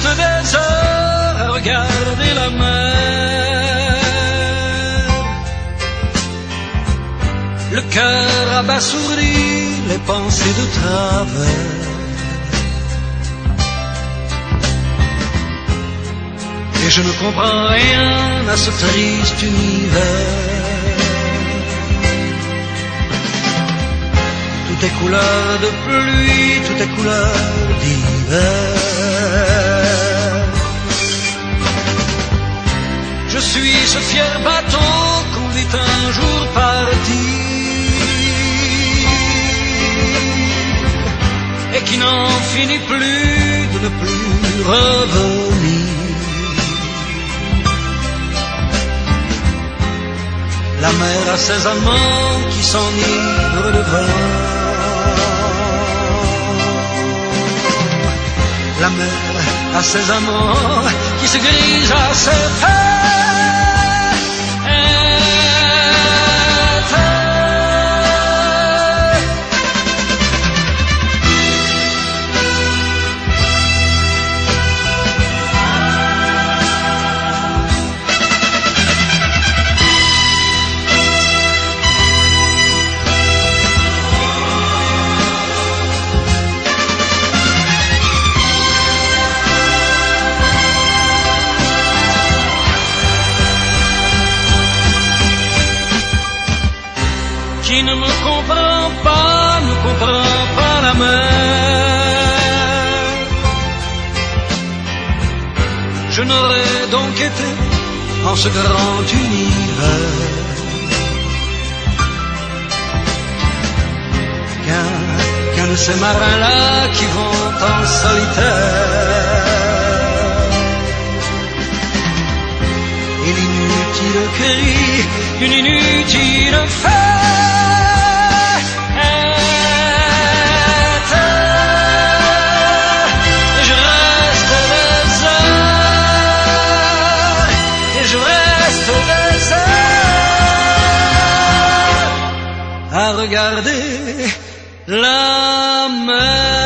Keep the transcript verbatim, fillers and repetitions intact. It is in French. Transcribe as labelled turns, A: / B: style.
A: des heures à regarder la mer, le cœur abasourdi, les pensées de travers. Et je ne comprends rien à ce triste univers. Tout est couleur de pluie, tout est couleur d'hiver. Je suis ce fier bateau qu'on vit un jour partir et qui n'en finit plus de ne plus revenir. La mer a ses amants qui s'enivrent de vin. La mer a ses amants qui se grisent à ses qui ne me comprend pas, ne comprend pas la mer. Je n'aurais donc été en ce grand univers qu'un qu'un de ces marins-là qui vont en solitaire. Et l'inutile cri d'une inutile fête à regarder la mer.